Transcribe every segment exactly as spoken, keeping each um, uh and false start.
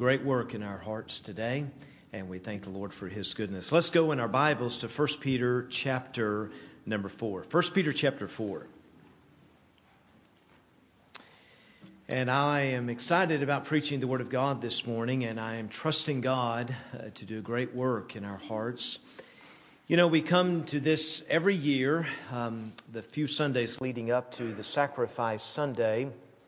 great work in our hearts today, and we thank the Lord for His goodness. Let's go in our Bibles to First Peter chapter number four. First Peter chapter four. And I am excited about preaching the Word of God this morning, and I am trusting God uh, to do a great work in our hearts. You know, we come to this every year, um, the few Sundays leading up to the Sacrifice Sunday.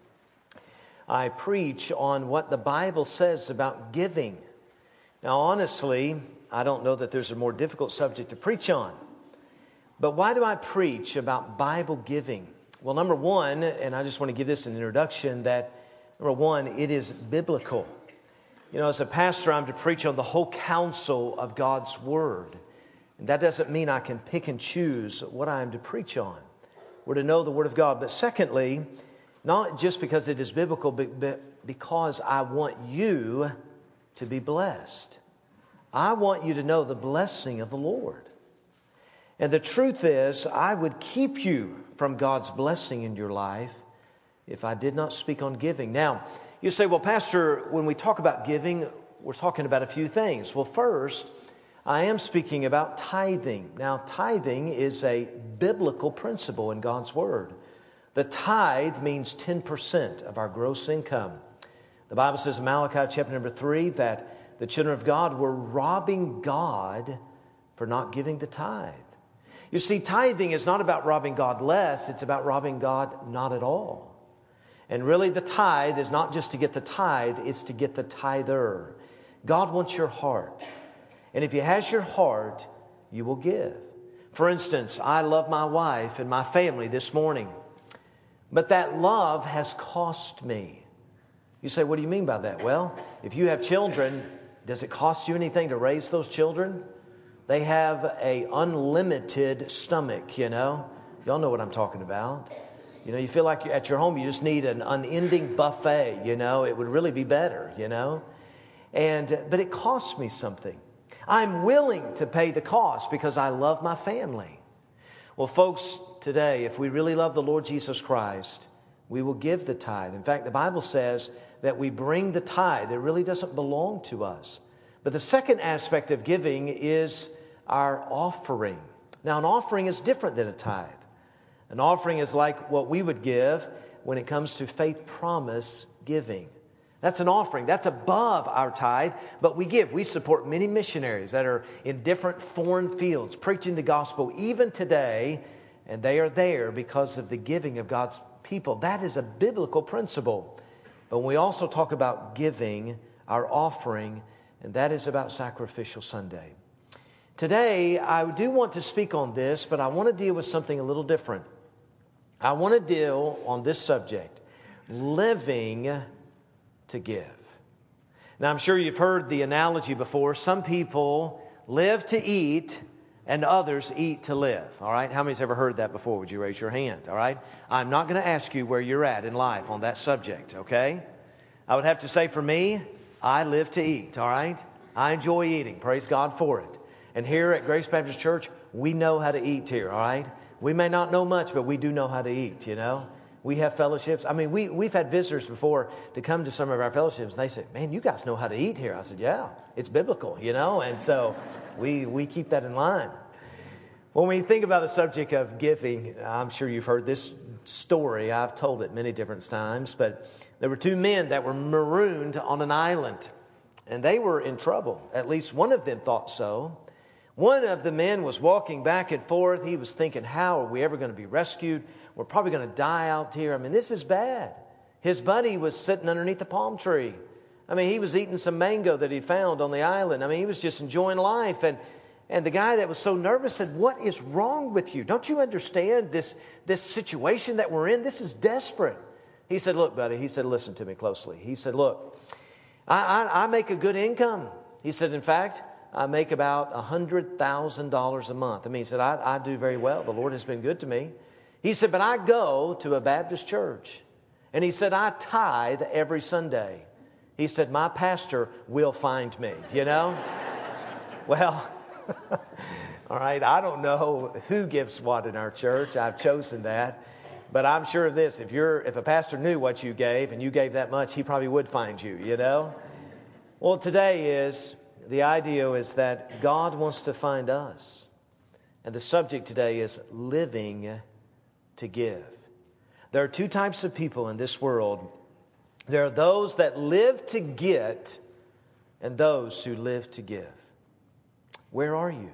I preach on what the Bible says about giving. Now, honestly, I don't know that there's a more difficult subject to preach on. But why do I preach about Bible giving? Well, number one, and I just want to give this an introduction, that number one, it is biblical. You know, as a pastor, I'm to preach on the whole counsel of God's Word. And that doesn't mean I can pick and choose what I am to preach on. We're to know the Word of God. But secondly, not just because it is biblical, but because I want you to be blessed. I want you to know the blessing of the Lord. And the truth is, I would keep you from God's blessing in your life if I did not speak on giving. Now, you say, well, Pastor, when we talk about giving, we're talking about a few things. Well, first, I am speaking about tithing. Now, tithing is a biblical principle in God's Word. The tithe means ten percent of our gross income. The Bible says in Malachi chapter number three that the children of God were robbing God for not giving the tithe. You see, tithing is not about robbing God less, it's about robbing God not at all. And really the tithe is not just to get the tithe, it's to get the tither. God wants your heart. And if He has your heart, you will give. For instance, I love my wife and my family this morning. But that love has cost me. You say, what do you mean by that? Well, if you have children, does it cost you anything to raise those children? They have a unlimited stomach, you know. Y'all know what I'm talking about. You know, you feel like at your home you just need an unending buffet, you know. It would really be better, you know. And but it costs me something. I'm willing to pay the cost because I love my family. Well, folks, today, if we really love the Lord Jesus Christ, we will give the tithe. In fact, the Bible says that we bring the tithe. It really doesn't belong to us. But the second aspect of giving is our offering. Now, an offering is different than a tithe. An offering is like what we would give when it comes to faith promise giving. That's an offering. That's above our tithe, but we give. We support many missionaries that are in different foreign fields preaching the gospel even today, and they are there because of the giving of God's people. That is a biblical principle. But we also talk about giving, our offering, and that is about Sacrificial Sunday. Today, I do want to speak on this, but I want to deal with something a little different. I want to deal on this subject, living to give. Now, I'm sure you've heard the analogy before. Some people live to eat and others eat to live. All right? How many's ever heard that before? Would you raise your hand? All right? I'm not going to ask you where you're at in life on that subject, okay? I would have to say for me, I live to eat, all right? I enjoy eating. Praise God for it. And here at Grace Baptist Church, we know how to eat here, all right? We may not know much, but we do know how to eat, you know? We have fellowships. I mean, we, we've had visitors before to come to some of our fellowships. And they say, man, you guys know how to eat here. I said, yeah, it's biblical, you know. And so we, we keep that in line. When we think about the subject of giving, I'm sure you've heard this story. I've told it many different times. But there were two men that were marooned on an island. And they were in trouble. At least one of them thought so. One of the men was walking back and forth. He was thinking, how are we ever going to be rescued? We're probably going to die out here. I mean, this is bad. His buddy was sitting underneath the palm tree. I mean, he was eating some mango that he found on the island. I mean, he was just enjoying life. And and the guy that was so nervous said, what is wrong with you? Don't you understand this, this situation that we're in? This is desperate. He said, look, buddy. He said, listen to me closely. He said, look, I, I, I make a good income. He said, in fact, I make about one hundred thousand dollars a month. I mean, he said, I, I do very well. The Lord has been good to me. He said, but I go to a Baptist church. And he said, I tithe every Sunday. He said, my pastor will find me, you know? Well, all right, I don't know who gives what in our church. I've chosen that. But I'm sure of this. If you're, if a pastor knew what you gave and you gave that much, he probably would find you, you know? Well, today is, the idea is that God wants to find us. And the subject today is living to give. There are two types of people in this world. There are those that live to get and those who live to give. Where are you?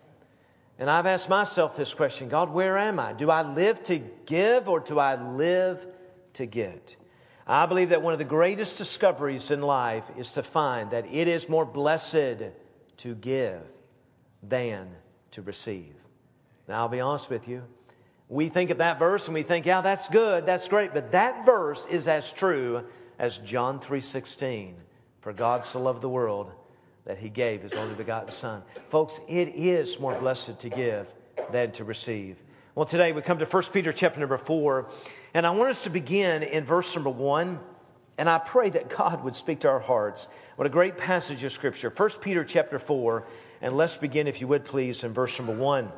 And I've asked myself this question, God, where am I? Do I live to give or do I live to get? I believe that one of the greatest discoveries in life is to find that it is more blessed to give than to receive. Now, I'll be honest with you. We think of that verse and we think, yeah, that's good, that's great. But that verse is as true as John three sixteen. For God so loved the world that He gave His only begotten Son. Folks, it is more blessed to give than to receive. Well, today we come to First Peter chapter number four. And I want us to begin in verse number one. And I pray that God would speak to our hearts. What a great passage of Scripture. First Peter chapter four. And let's begin, if you would please, in verse number one.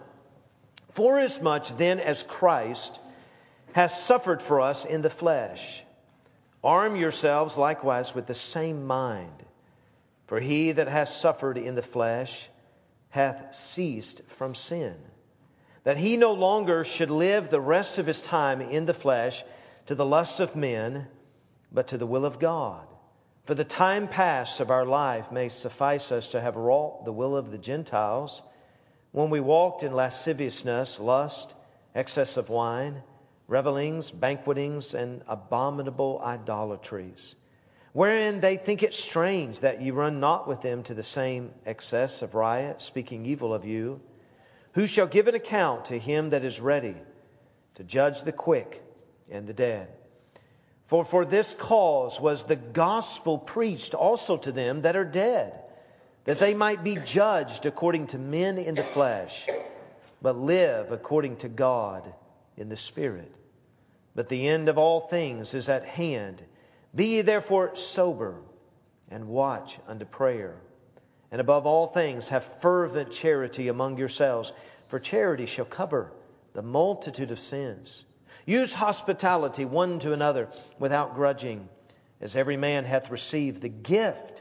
Forasmuch then as Christ has suffered for us in the flesh, arm yourselves likewise with the same mind. For he that hath suffered in the flesh hath ceased from sin, that he no longer should live the rest of his time in the flesh to the lusts of men, but to the will of God. For the time past of our life may suffice us to have wrought the will of the Gentiles, when we walked in lasciviousness, lust, excess of wine, revellings, banquetings, and abominable idolatries, wherein they think it strange that ye run not with them to the same excess of riot, speaking evil of you, who shall give an account to him that is ready to judge the quick and the dead. For for this cause was the gospel preached also to them that are dead, that they might be judged according to men in the flesh, but live according to God in the Spirit. But the end of all things is at hand. Be ye therefore sober, and watch unto prayer. And above all things have fervent charity among yourselves, for charity shall cover the multitude of sins. Use hospitality one to another without grudging, as every man hath received the gift.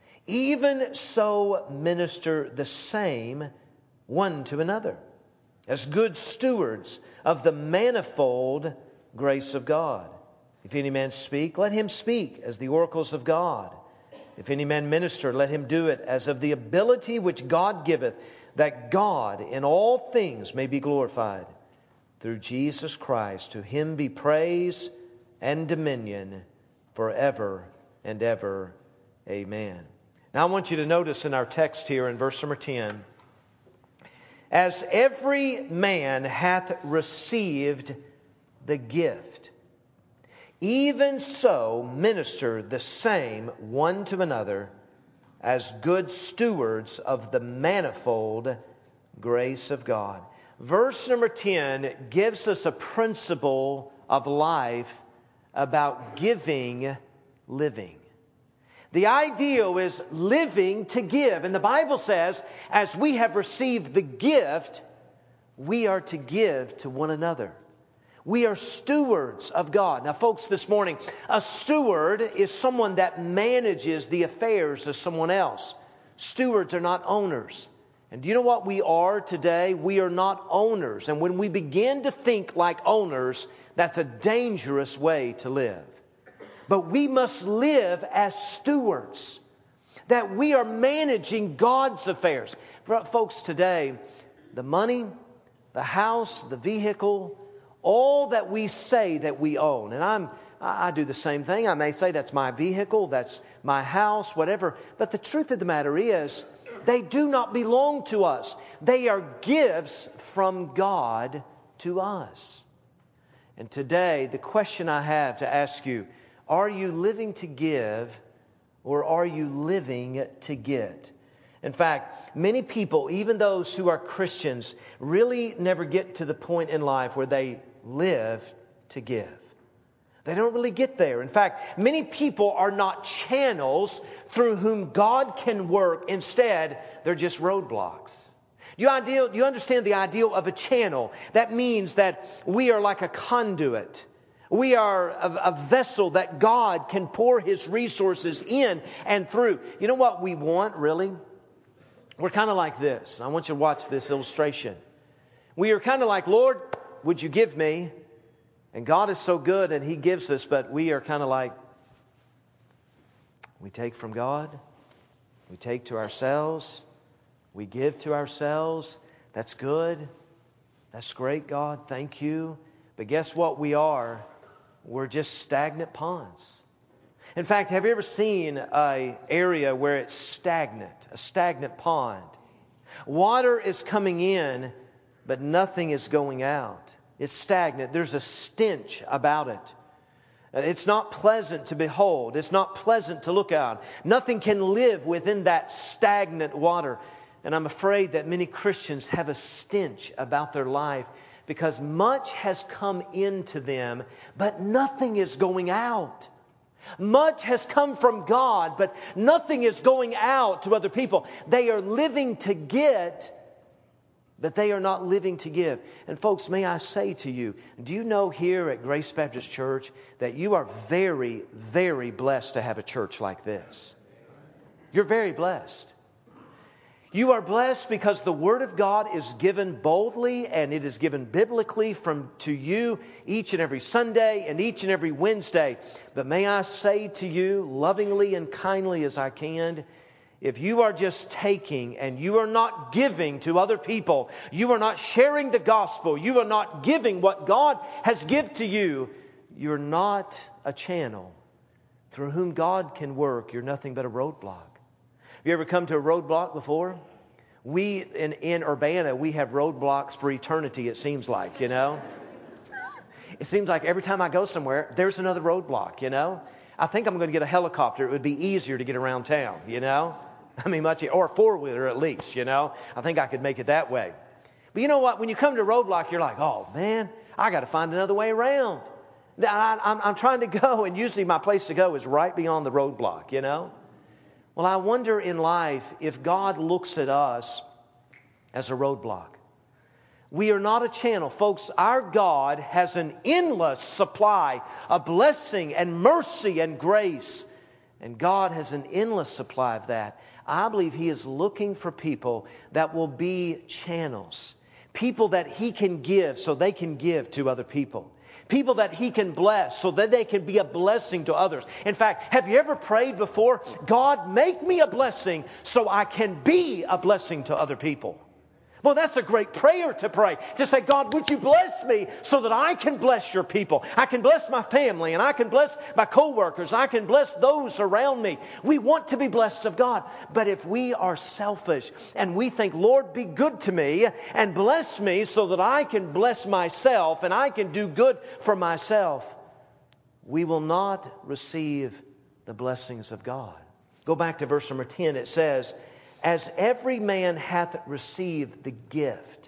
Even so minister the same one to another, as good stewards of the manifold grace of God. If any man speak, let him speak as the oracles of God. If any man minister, let him do it as of the ability which God giveth, that God in all things may be glorified through Jesus Christ. To Him be praise and dominion forever and ever. Amen. Now I want you to notice in our text here in verse number ten, as every man hath received the gift, even so minister the same one to another as good stewards of the manifold grace of God. Verse number ten gives us a principle of life about giving, living. The ideal is living to give. And the Bible says, as we have received the gift, we are to give to one another. We are stewards of God. Now, folks, this morning, a steward is someone that manages the affairs of someone else. Stewards are not owners. And do you know what we are today? We are not owners. And when we begin to think like owners, that's a dangerous way to live. But we must live as stewards, that we are managing God's affairs. Folks, today, the money, the house, the vehicle, all that we say that we own. And I'm, I do the same thing. I may say that's my vehicle, that's my house, whatever. But the truth of the matter is, they do not belong to us. They are gifts from God to us. And today, the question I have to ask you, are you living to give or are you living to get? In fact, many people, even those who are Christians, really never get to the point in life where they live to give. They don't really get there. In fact, many people are not channels through whom God can work. Instead, they're just roadblocks. Do you, ideal, do you understand the ideal of a channel? That means that we are like a conduit. We are a, a vessel that God can pour His resources in and through. You know what we want, really? We're kind of like this. I want you to watch this illustration. We are kind of like, Lord, would you give me? And God is so good and He gives us, but we are kind of like, we take from God, we take to ourselves, we give to ourselves. That's good. That's great, God. Thank you. But guess what we are? We're just stagnant ponds. In fact, have you ever seen an area where it's stagnant, a stagnant pond? Water is coming in, but nothing is going out. It's stagnant. There's a stench about it. It's not pleasant to behold. It's not pleasant to look at. Nothing can live within that stagnant water. And I'm afraid that many Christians have a stench about their life because much has come into them, but nothing is going out. Much has come from God, but nothing is going out to other people. They are living to get, but they are not living to give. And folks, may I say to you, do you know here at Grace Baptist Church that you are very, very blessed to have a church like this? You're very blessed. You are blessed because the Word of God is given boldly and it is given biblically from to you each and every Sunday and each and every Wednesday. But may I say to you, lovingly and kindly as I can, if you are just taking and you are not giving to other people, you are not sharing the gospel, you are not giving what God has given to you, you're not a channel through whom God can work. You're nothing but a roadblock. Have you ever come to a roadblock before? We, in, in Urbana, we have roadblocks for eternity, it seems like, you know. It seems like every time I go somewhere, there's another roadblock, you know. I think I'm going to get a helicopter. It would be easier to get around town, you know. I mean, much, or a four-wheeler at least, you know. I think I could make it that way. But you know what? When you come to a roadblock, you're like, oh, man, I got to find another way around. I, I'm, I'm trying to go, and usually my place to go is right beyond the roadblock, you know. Well, I wonder in life if God looks at us as a roadblock. We are not a channel. Folks, our God has an endless supply of blessing and mercy and grace. And God has an endless supply of that. I believe He is looking for people that will be channels. People that He can give so they can give to other people. People that He can bless so that they can be a blessing to others. In fact, have you ever prayed before, God, make me a blessing so I can be a blessing to other people? Well, that's a great prayer to pray. To say, God, would you bless me so that I can bless your people? I can bless my family and I can bless my co-workers. I can bless those around me. We want to be blessed of God. But if we are selfish and we think, Lord, be good to me and bless me so that I can bless myself and I can do good for myself, we will not receive the blessings of God. Go back to verse number ten. It says, as every man hath received the gift.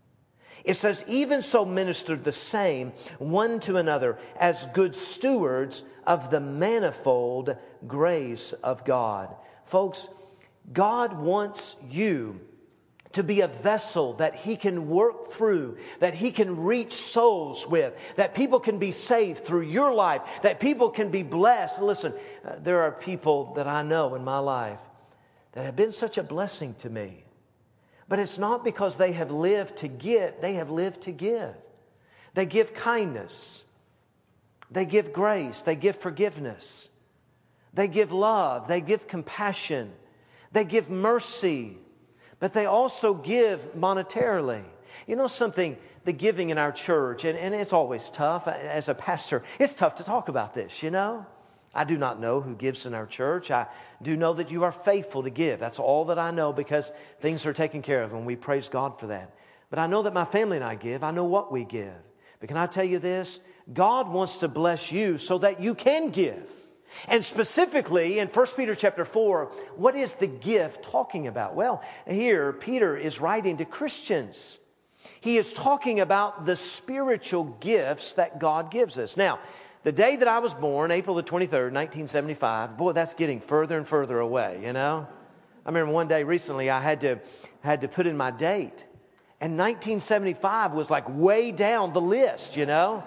It says, even so minister the same one to another as good stewards of the manifold grace of God. Folks, God wants you to be a vessel that He can work through, that He can reach souls with, that people can be saved through your life, that people can be blessed. Listen, uh, there are people that I know in my life that have been such a blessing to me. But it's not because they have lived to get, they have lived to give. They give kindness. They give grace. They give forgiveness. They give love. They give compassion. They give mercy. But they also give monetarily. You know something, the giving in our church, and, and it's always tough. As a pastor, it's tough to talk about this, you know. I do not know who gives in our church. I do know that you are faithful to give. That's all that I know because things are taken care of and we praise God for that. But I know that my family and I give. I know what we give. But can I tell you this? God wants to bless you so that you can give. And specifically in First Peter chapter four, what is the gift talking about? Well, here Peter is writing to Christians. He is talking about the spiritual gifts that God gives us. Now, the day that I was born, April the twenty-third, nineteen seventy-five, boy, that's getting further and further away, you know. I remember one day recently I had to had to put in my date. And nineteen seventy-five was like way down the list, you know.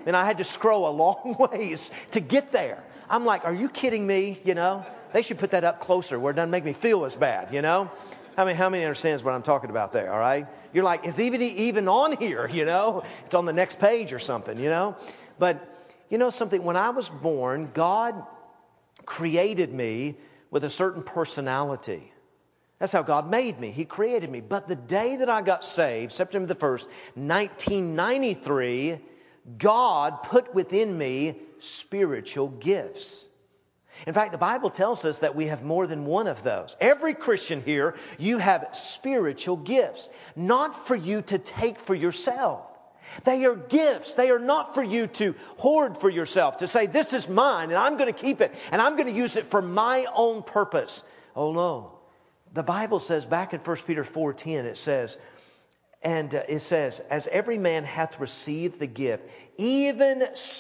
And I had to scroll a long ways to get there. I'm like, are you kidding me? You know, they should put that up closer where it doesn't make me feel as bad, you know. I mean, how many understands what I'm talking about there, all right? You're like, is even even on here, you know? It's on the next page or something, you know? But you know something? When I was born, God created me with a certain personality. That's how God made me. He created me. But the day that I got saved, September the first, nineteen ninety-three, God put within me spiritual gifts. In fact, the Bible tells us that we have more than one of those. Every Christian here, you have spiritual gifts. Not for you to take for yourself. They are gifts. They are not for you to hoard for yourself. To say, this is mine and I'm going to keep it. And I'm going to use it for my own purpose. Oh no. The Bible says back in First Peter four ten, it says, and uh, it says, as every man hath received the gift, even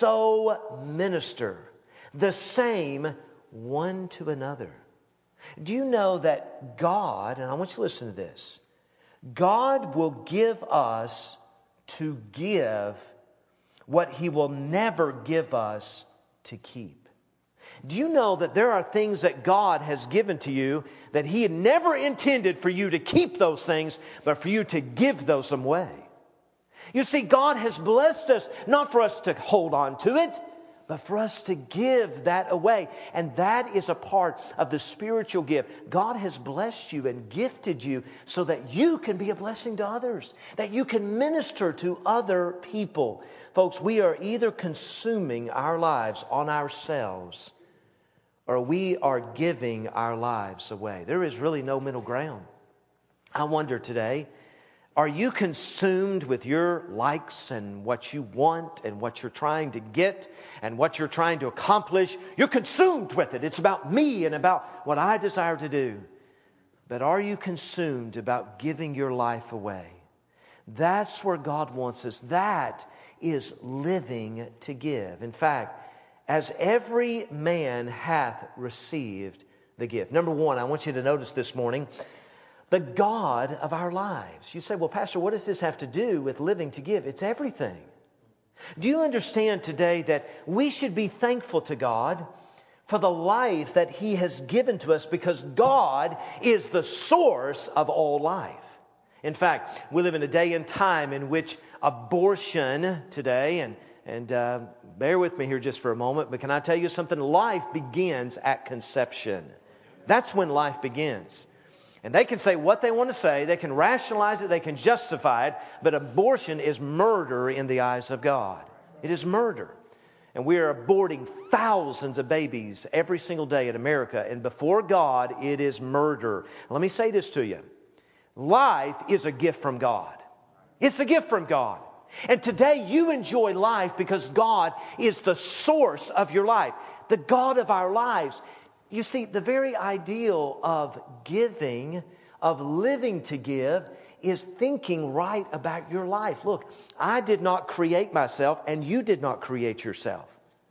so minister the same one to another. Do you know that God, and I want you to listen to this, God will give us to give what He will never give us to keep. Do you know that there are things that God has given to you that He had never intended for you to keep those things, but for you to give those away? You see, God has blessed us not for us to hold on to it, but for us to give that away. And that is a part of the spiritual gift. God has blessed you and gifted you so that you can be a blessing to others, that you can minister to other people. Folks, we are either consuming our lives on ourselves or we are giving our lives away. There is really no middle ground. I wonder today, are you consumed with your likes and what you want and what you're trying to get and what you're trying to accomplish? You're consumed with it. It's about me and about what I desire to do. But are you consumed about giving your life away? That's where God wants us. That is living to give. In fact, as every man hath received the gift. Number one, I want you to notice this morning, the God of our lives. You say, well, Pastor, what does this have to do with living to give? It's everything. Do you understand today that we should be thankful to God for the life that He has given to us, because God is the source of all life? In fact, we live in a day and time in which abortion today, and, and uh, bear with me here just for a moment, but can I tell you something? Life begins at conception. That's when life begins. And they can say what they want to say. They can rationalize it. They can justify it. But abortion is murder in the eyes of God. It is murder. And we are aborting thousands of babies every single day in America. And before God, it is murder. Let me say this to you. Life is a gift from God. It's a gift from God. And today you enjoy life because God is the source of your life. The God of our lives. You see, the very ideal of giving, of living to give, is thinking right about your life. Look, I did not create myself, and you did not create yourself.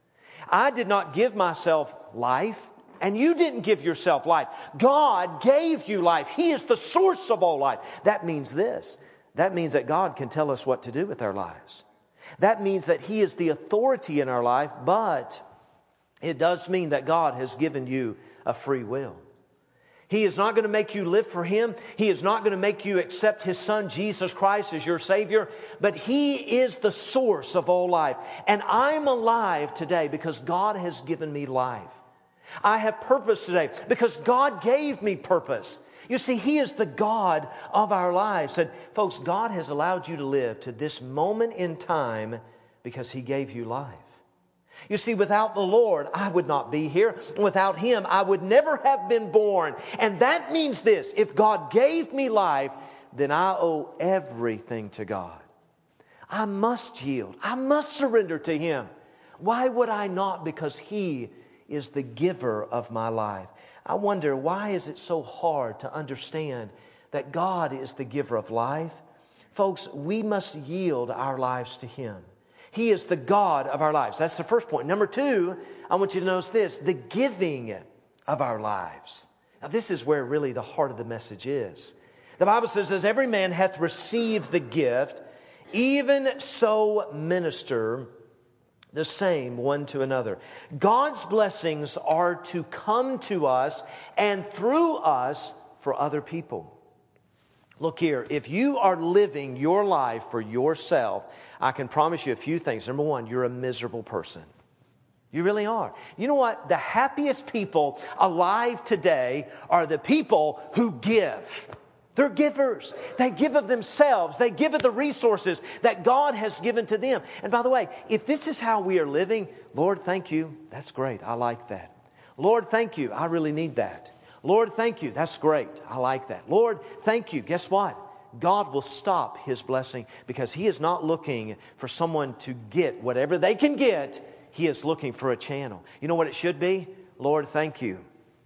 I did not give myself life, and you didn't give yourself life. God gave you life. He is the source of all life. That means this. That means that God can tell us what to do with our lives. That means that He is the authority in our life, but it does mean that God has given you a free will. He is not going to make you live for Him. He is not going to make you accept His Son, Jesus Christ, as your Savior. But He is the source of all life. And I'm alive today because God has given me life. I have purpose today because God gave me purpose. You see, He is the God of our lives. And folks, God has allowed you to live to this moment in time because He gave you life. You see, without the Lord, I would not be here. Without Him, I would never have been born. And that means this: if God gave me life, then I owe everything to God. I must yield. I must surrender to Him. Why would I not? Because He is the giver of my life. I wonder, why is it so hard to understand that God is the giver of life? Folks, we must yield our lives to Him. He is the God of our lives. That's the first point. Number two, I want you to notice this: the giving of our lives. Now, this is where really the heart of the message is. The Bible says, as every man hath received the gift, even so minister the same one to another. God's blessings are to come to us and through us for other people. Look here, if you are living your life for yourself, I can promise you a few things. Number one, you're a miserable person. You really are. You know what? The happiest people alive today are the people who give. They're givers. They give of themselves. They give of the resources that God has given to them. And by the way, if this is how we are living, Lord, thank you. That's great. I like that. Lord, thank you. I really need that. Lord, thank you. That's great. I like that. Lord, thank you. Guess what? God will stop His blessing because He is not looking for someone to get whatever they can get. He is looking for a channel. You know what it should be? Lord, thank you.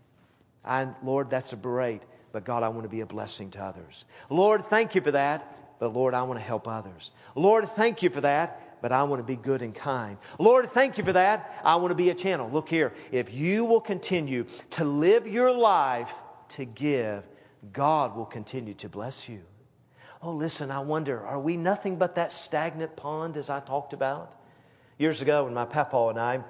And Lord, that's a great. But God, I want to be a blessing to others. Lord, thank you for that. But Lord, I want to help others. Lord, thank you for that. But I want to be good and kind. Lord, thank you for that. I want to be a channel. Look here. If you will continue to live your life to give, God will continue to bless you. Oh, listen, I wonder, are we nothing but that stagnant pond as I talked about? Years ago when my papa and I,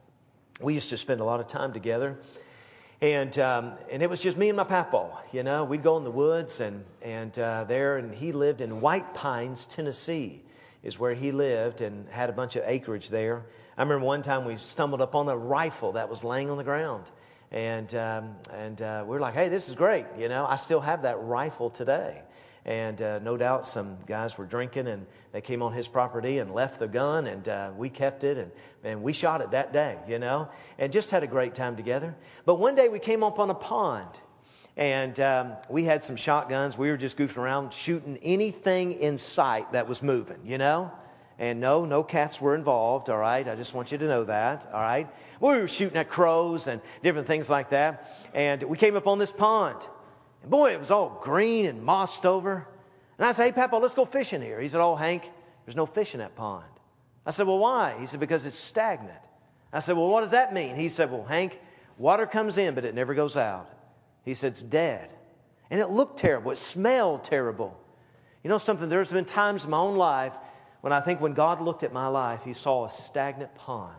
we used to spend a lot of time together. And um, and it was just me and my papa, you know. We'd go in the woods and, and uh, there, and he lived in White Pines, Tennessee, is where he lived and had a bunch of acreage there. I remember one time we stumbled upon a rifle that was laying on the ground. And um, and uh, we were like, hey, this is great, you know. I still have that rifle today. And uh, no doubt some guys were drinking and they came on his property and left the gun, and uh, we kept it, and, and we shot it that day, you know, and just had a great time together. But one day we came up on a pond, and um, we had some shotguns. We were just goofing around, shooting anything in sight that was moving, you know. And no, no cats were involved, all right? I just want you to know that, all right? We were shooting at crows and different things like that. And we came up on this pond. And boy, it was all green and mossed over. And I said, hey, Papa, let's go fishing here. He said, oh, Hank, there's no fish in that pond. I said, well, why? He said, because it's stagnant. I said, well, what does that mean? He said, well, Hank, water comes in, but it never goes out. He said, it's dead. And it looked terrible. It smelled terrible. You know something? There's been times in my own life when I think when God looked at my life, He saw a stagnant pond.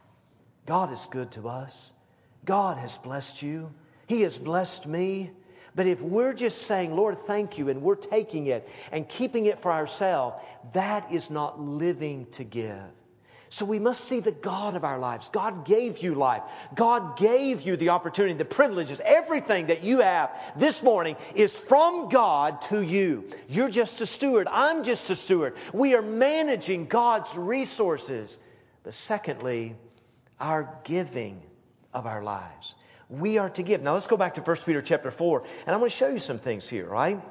God is good to us. God has blessed you. He has blessed me. But if we're just saying, Lord, thank you, and we're taking it and keeping it for ourselves, that is not living to give. So we must see the God of our lives. God gave you life. God gave you the opportunity, the privileges, everything that you have this morning is from God to you. You're just a steward. I'm just a steward. We are managing God's resources. But secondly, our giving of our lives. We are to give. Now let's go back to First Peter chapter four. And I'm going to show you some things here, right?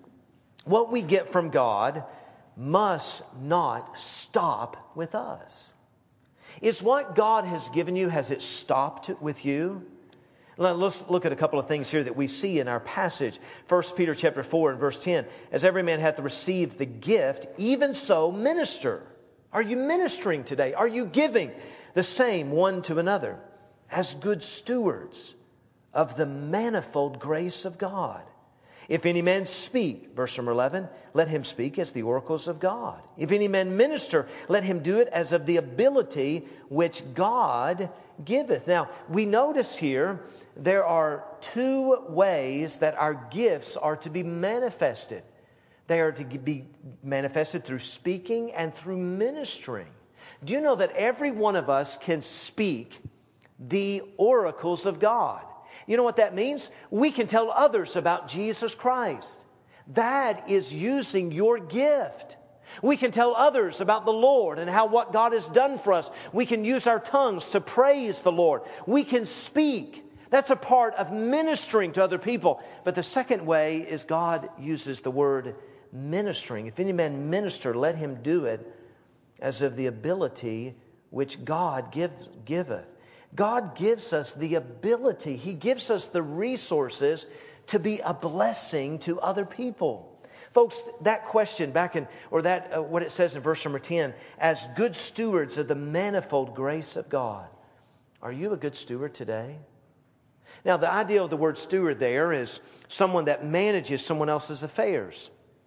What we get from God must not stop with us. Is what God has given you, has it stopped with you? Let's look at a couple of things here that we see in our passage. First Peter chapter four and verse ten. As every man hath received the gift, even so minister. Are you ministering today? Are you giving the same one to another as good stewards of the manifold grace of God? If any man speak, verse number eleven, let him speak as the oracles of God. If any man minister, let him do it as of the ability which God giveth. Now, we notice here there are two ways that our gifts are to be manifested. They are to be manifested through speaking and through ministering. Do you know that every one of us can speak the oracles of God? You know what that means? We can tell others about Jesus Christ. That is using your gift. We can tell others about the Lord and how what God has done for us. We can use our tongues to praise the Lord. We can speak. That's a part of ministering to other people. But the second way is God uses the word ministering. If any man minister, let him do it as of the ability which God gives, giveth. God gives us the ability. He gives us the resources to be a blessing to other people. Folks, that question back in, or that uh, what it says in verse number ten, as good stewards of the manifold grace of God. Are you a good steward today? Now, the idea of the word steward there is someone that manages someone else's affairs.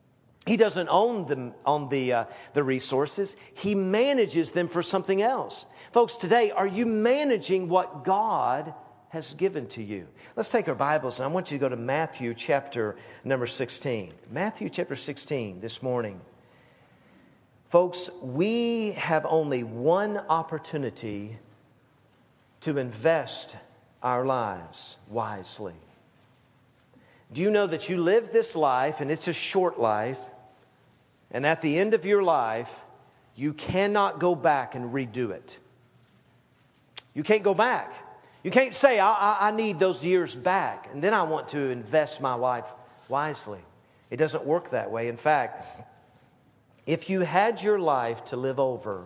He doesn't own them on the uh, the resources. He manages them for something else. Folks, today, are you managing what God has given to you? Let's take our Bibles, and I want you to go to Matthew chapter number sixteen. Matthew chapter sixteen this morning. Folks, we have only one opportunity to invest our lives wisely. Do you know that you live this life, and it's a short life, and at the end of your life, you cannot go back and redo it. You can't go back. You can't say, I, I, I need those years back, and then I want to invest my life wisely. It doesn't work that way. In fact, if you had your life to live over,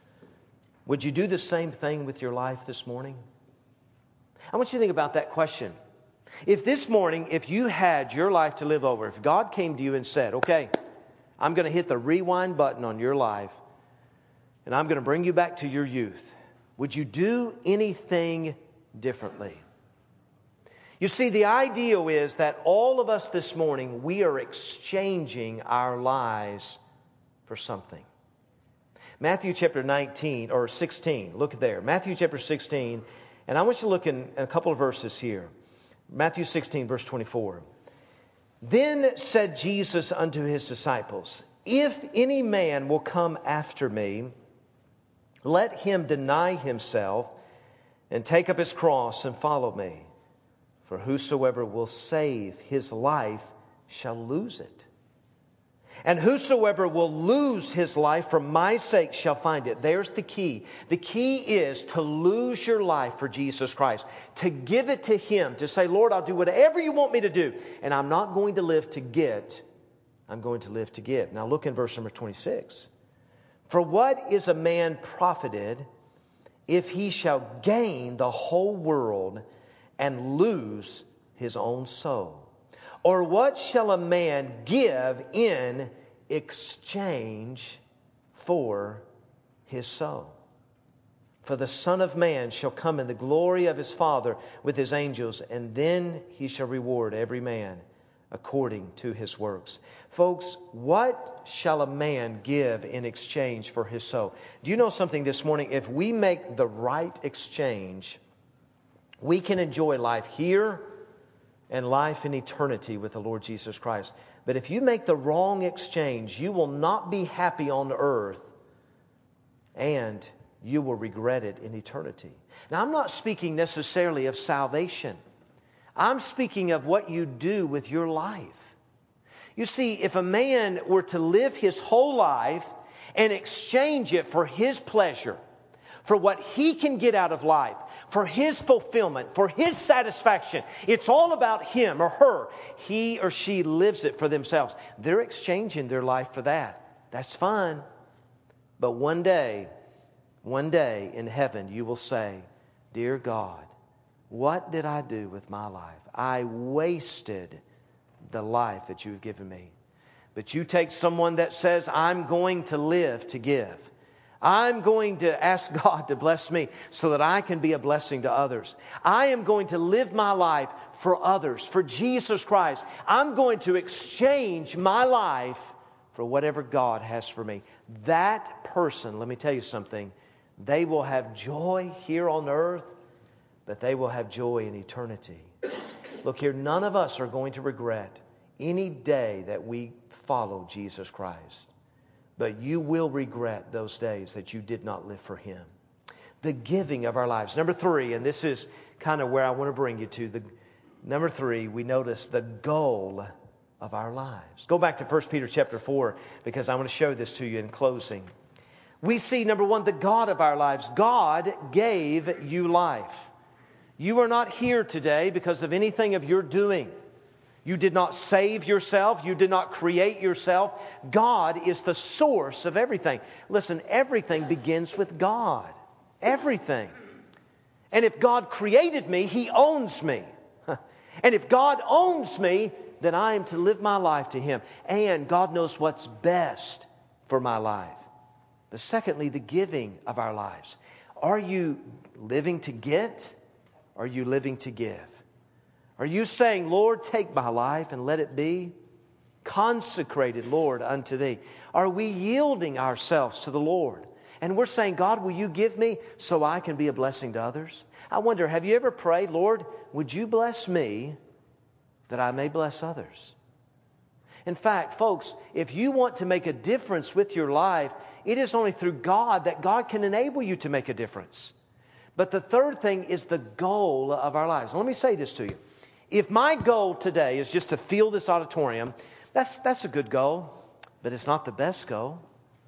would you do the same thing with your life this morning? I want you to think about that question. If this morning, if you had your life to live over, if God came to you and said, okay, I'm going to hit the rewind button on your life, and I'm going to bring you back to your youth, would you do anything differently? You see, the ideal is that all of us this morning, we are exchanging our lives for something. Matthew chapter nineteen or sixteen, look there. Matthew chapter sixteen, and I want you to look in a couple of verses here. Matthew sixteen, verse twenty-four. Then said Jesus unto his disciples, if any man will come after me, let him deny himself and take up his cross and follow me. For whosoever will save his life shall lose it. And whosoever will lose his life for my sake shall find it. There's the key. The key is to lose your life for Jesus Christ. To give it to Him. To say, Lord, I'll do whatever you want me to do. And I'm not going to live to get. I'm going to live to give. Now look in verse number twenty-six. For what is a man profited if he shall gain the whole world and lose his own soul? Or what shall a man give in exchange for his soul? For the Son of Man shall come in the glory of his Father with his angels, and then he shall reward every man according to his works. Folks, what shall a man give in exchange for his soul? Do you know something this morning? If we make the right exchange, we can enjoy life here and life in eternity with the Lord Jesus Christ. But if you make the wrong exchange, you will not be happy on earth, and you will regret it in eternity. Now, I'm not speaking necessarily of salvation. I'm speaking of what you do with your life. You see, if a man were to live his whole life and exchange it for his pleasure, for what he can get out of life, for his fulfillment, for his satisfaction. It's all about him or her. He or she lives it for themselves. They're exchanging their life for that. That's fine. But one day, one day in heaven, you will say, Dear God, what did I do with my life? I wasted the life that you've given me. But you take someone that says, I'm going to live to give. I'm going to ask God to bless me so that I can be a blessing to others. I am going to live my life for others, for Jesus Christ. I'm going to exchange my life for whatever God has for me. That person, let me tell you something, they will have joy here on earth, but they will have joy in eternity. Look here, none of us are going to regret any day that we follow Jesus Christ. But you will regret those days that you did not live for Him. The giving of our lives. Number three, and this is kind of where I want to bring you to. The Number three, we notice the goal of our lives. Go back to First Peter chapter four, because I want to show this to you in closing. We see, number one, the God of our lives. God gave you life. You are not here today because of anything of your doing. You did not save yourself. You did not create yourself. God is the source of everything. Listen, everything begins with God. Everything. And if God created me, He owns me. And if God owns me, then I am to live my life to Him. And God knows what's best for my life. But secondly, the giving of our lives. Are you living to get? Or are you living to give? Are you saying, Lord, take my life and let it be? consecrated, Lord, unto Thee? Are we yielding ourselves to the Lord? And we're saying, God, will You give me so I can be a blessing to others? I wonder, have you ever prayed, Lord, would You bless me that I may bless others? In fact, folks, if you want to make a difference with your life, it is only through God that God can enable you to make a difference. But the third thing is the goal of our lives. Let me say this to you. If my goal today is just to fill this auditorium, that's, that's a good goal, but it's not the best goal.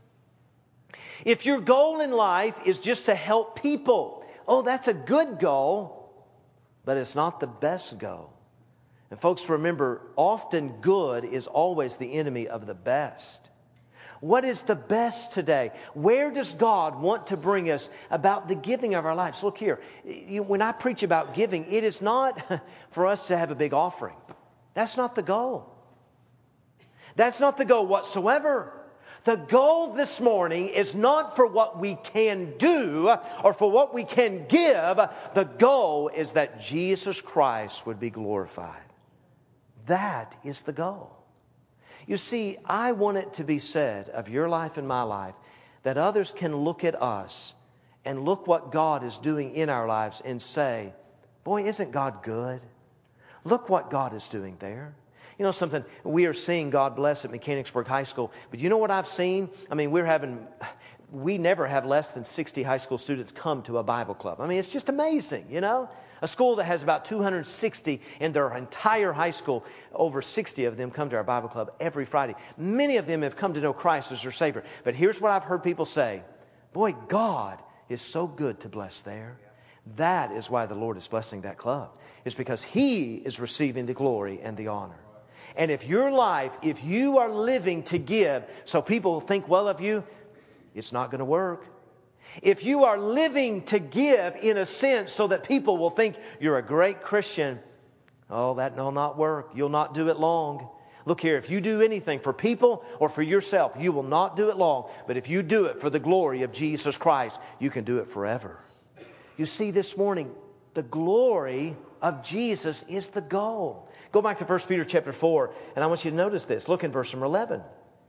If your goal in life is just to help people, oh, that's a good goal, but it's not the best goal. And folks, remember, often good is always the enemy of the best. What is the best today? Where does God want to bring us about the giving of our lives? Look here, when I preach about giving, it is not for us to have a big offering. That's not the goal. That's not the goal whatsoever. The goal this morning is not for what we can do or for what we can give. The goal is that Jesus Christ would be glorified. That is the goal. You see, I want it to be said of your life and my life that others can look at us and look what God is doing in our lives and say, boy, isn't God good? Look what God is doing there. You know something, we are seeing God bless at Mechanicsburg High School. But you know what I've seen? I mean, we're having, we never have less than sixty high school students come to a Bible club. I mean, it's just amazing, you know. A school that has about two hundred sixty in their entire high school, over sixty of them come to our Bible club every Friday. Many of them have come to know Christ as their Savior. But here's what I've heard people say. Boy, God is so good to bless there. That is why the Lord is blessing that club. It's because He is receiving the glory and the honor. And if your life, if you are living to give so people think well of you, it's not going to work. If you are living to give in a sense so that people will think you're a great Christian, oh, that will not work. You'll not do it long. Look here, if you do anything for people or for yourself, you will not do it long. But if you do it for the glory of Jesus Christ, you can do it forever. You see, this morning, the glory of Jesus is the goal. Go back to First Peter chapter four, and I want you to notice this. Look in verse number eleven.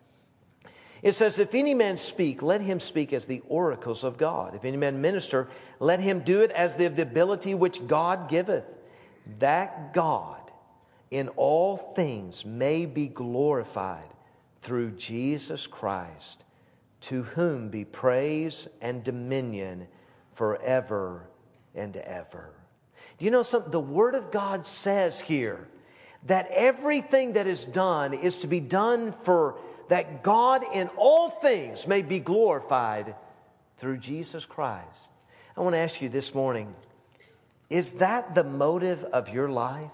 It says, if any man speak, let him speak as the oracles of God. If any man minister, let him do it as the ability which God giveth, that God in all things may be glorified through Jesus Christ, to whom be praise and dominion forever and ever. Do you know something? The Word of God says here that everything that is done is to be done for that God in all things may be glorified through Jesus Christ. I want to ask you this morning, is that the motive of your life?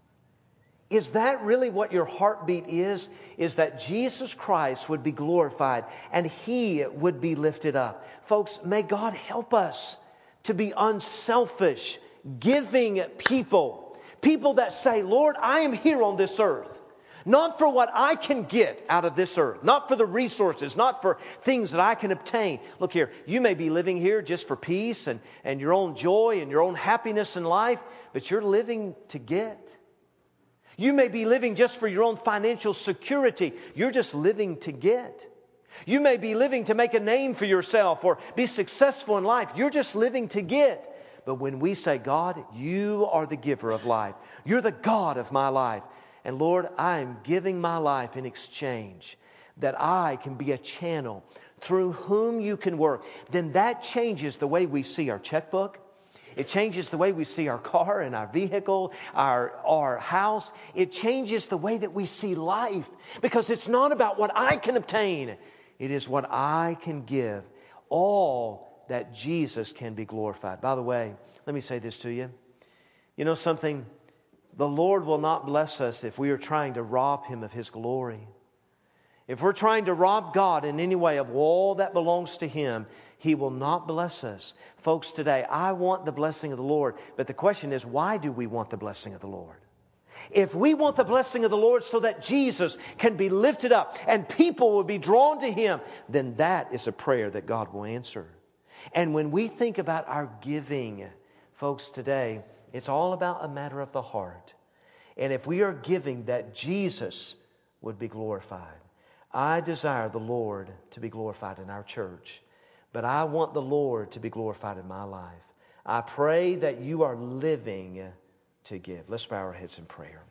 Is that really what your heartbeat is? Is that Jesus Christ would be glorified and He would be lifted up? Folks, may God help us to be unselfish, giving people. People that say, Lord, I am here on this earth. Not for what I can get out of this earth. Not for the resources. Not for things that I can obtain. Look here, you may be living here just for peace and, and your own joy and your own happiness in life. But you're living to get. You may be living just for your own financial security. You're just living to get. You may be living to make a name for yourself or be successful in life. You're just living to get. But when we say, God, You are the giver of life. You're the God of my life. And Lord, I am giving my life in exchange that I can be a channel through whom You can work. Then that changes the way we see our checkbook. It changes the way we see our car and our vehicle, our, our house. It changes the way that we see life. Because it's not about what I can obtain. It is what I can give. All that Jesus can be glorified. By the way, let me say this to you. You know something? The Lord will not bless us if we are trying to rob Him of His glory. If we're trying to rob God in any way of all that belongs to Him, He will not bless us. Folks, today, I want the blessing of the Lord. But the question is, why do we want the blessing of the Lord? If we want the blessing of the Lord so that Jesus can be lifted up and people will be drawn to Him, then that is a prayer that God will answer. And when we think about our giving, folks, today, it's all about a matter of the heart. And if we are giving that Jesus would be glorified. I desire the Lord to be glorified in our church, but I want the Lord to be glorified in my life. I pray that you are living to give. Let's bow our heads in prayer.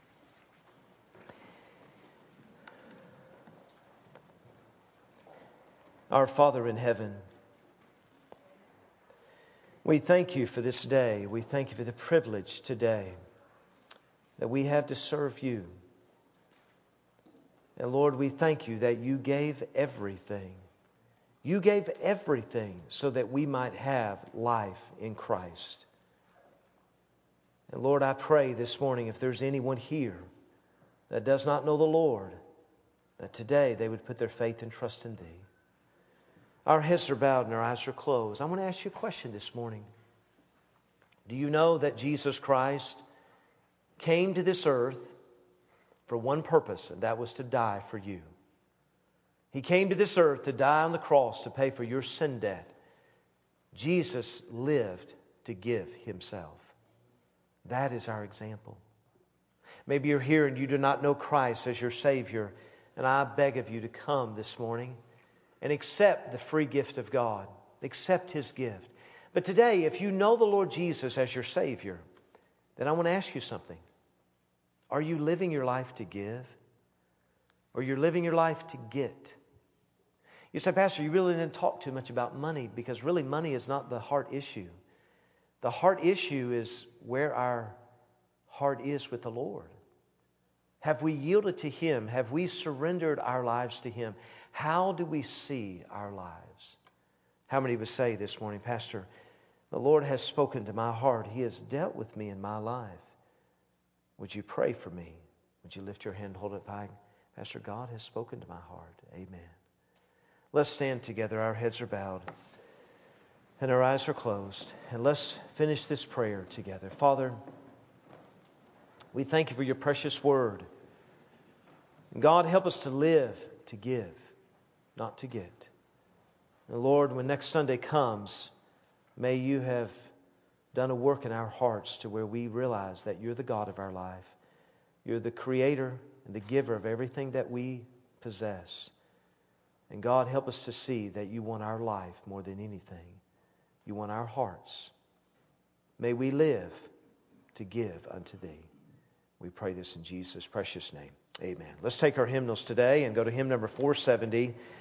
Our Father in heaven, we thank you for this day. We thank you for the privilege today that we have to serve you. And Lord, we thank you that you gave everything. You gave everything so that we might have life in Christ. And Lord, I pray this morning if there's anyone here that does not know the Lord, that today they would put their faith and trust in Thee. Our heads are bowed and our eyes are closed. I want to ask you a question this morning. Do you know that Jesus Christ came to this earth for one purpose, and that was to die for you? He came to this earth to die on the cross to pay for your sin debt. Jesus lived to give Himself. That is our example. Maybe you're here and you do not know Christ as your Savior, and I beg of you to come this morning and accept the free gift of God. Accept His gift. But today, if you know the Lord Jesus as your Savior, then I want to ask you something. Are you living your life to give? Or you're living your life to get? You say, Pastor, you really didn't talk too much about money, because really money is not the heart issue. The heart issue is where our heart is with the Lord. Have we yielded to Him? Have we surrendered our lives to Him? How do we see our lives? How many would say this morning, Pastor, the Lord has spoken to my heart. He has dealt with me in my life. Would you pray for me? Would you lift your hand and hold it high? Pastor, God has spoken to my heart. Amen. Let's stand together. Our heads are bowed and our eyes are closed. And let's finish this prayer together. Father, we thank you for your precious word. And God, help us to live to give, not to get. And Lord, when next Sunday comes, may you have done a work in our hearts to where we realize that you're the God of our life. You're the creator and the giver of everything that we possess. And God, help us to see that you want our life more than anything. You want our hearts. May we live to give unto Thee. We pray this in Jesus' precious name. Amen. Let's take our hymnals today and go to hymn number four seventy.